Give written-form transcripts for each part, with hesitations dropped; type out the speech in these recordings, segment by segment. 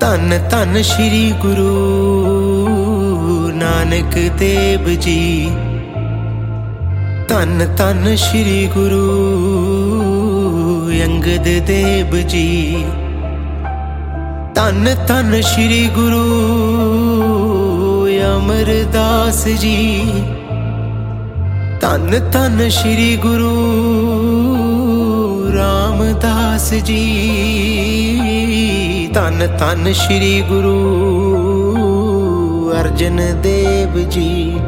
धन धन श्री गुरु नानक देव जी। धन धन श्री गुरु अंगद देव जी। धन धन श्री गुरु अमरदास जी। धन धन श्री गुरु रामदास जी। धन धन श्री गुरु अर्जन देव जी।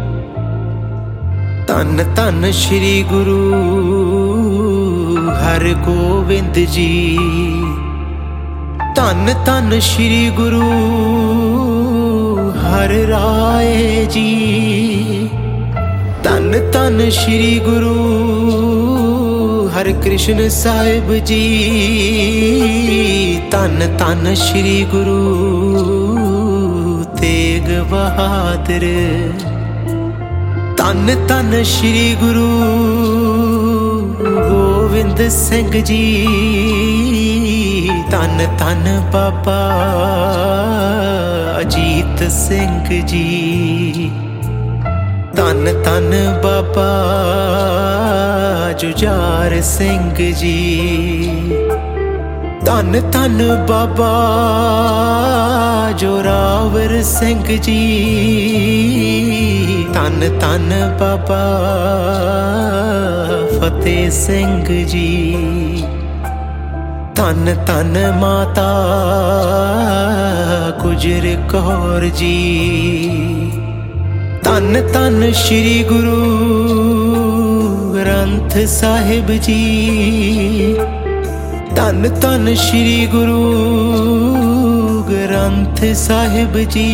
धन धन श्री गुरु हर गोविंद जी। धन धन श्री गुरु हर राय जी। धन धन श्री गुरु हर कृष्ण साहिब जी। धन धन श्री गुरु तेग बहादुर। धन धन श्री गुरु गोविंद सिंह जी। धन धन बाबा अजीत सिंह जी। धन धन बाबा जुझार सिंह जी। धन धन बाबा जोरावर सिंह जी। धन धन बाबा फतेह सिंह जी। धन धन माता गुजर कौर जी। धन धन श्री गुरु ग्रंथ साहिब जी। धन धन श्री गुरु ग्रंथ साहिब जी।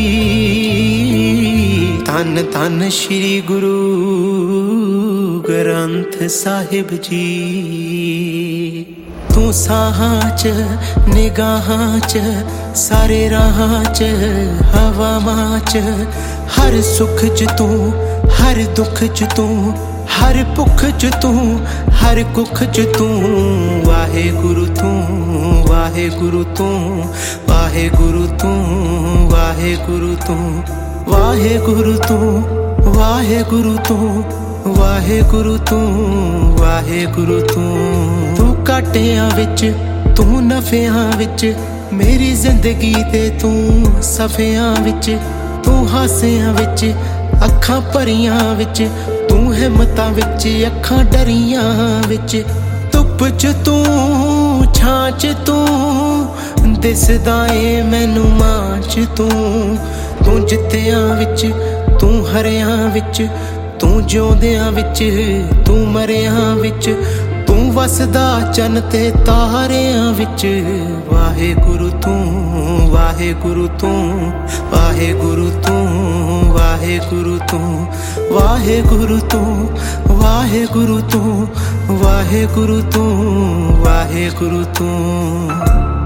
धन धन श्री गुरु ग्रंथ साहिब जी। तू साहां च निगाहां च सारे राहां च हवावां च हर सुख च तू हर दुख च तू हर भुख च तू हर कुख च तू। वाहे गुरु तू वाहे गुरु तू वाहे गुरु तू वाहे गुरु तू वाहे गुरु तू वाहे गुरु तू वाहे गुरु तू वाहे गुरु तू। तू घाटियां विच तू नफियां विच मेरी जिंदगी ते तू सफियां विच। तू हासियां विच अखां भरियां विच तू हिम्मतां विच अखां डरियां विच। धुप च तू छां च तू दिसदा ए मैनू मां च तू। तू जित्तियां विच तू हरियां विच तू जिउंदियां विच तू मरियां विच। तू वसदा चन ते तारियां विच। वाहे गुरु तू वाहे गुरु तू वाहे गुरु तू वाहे गुरु तू वाहे गुरु तू वाहे गुरु तू वाहे गुरु तू वाहे गुरु तू।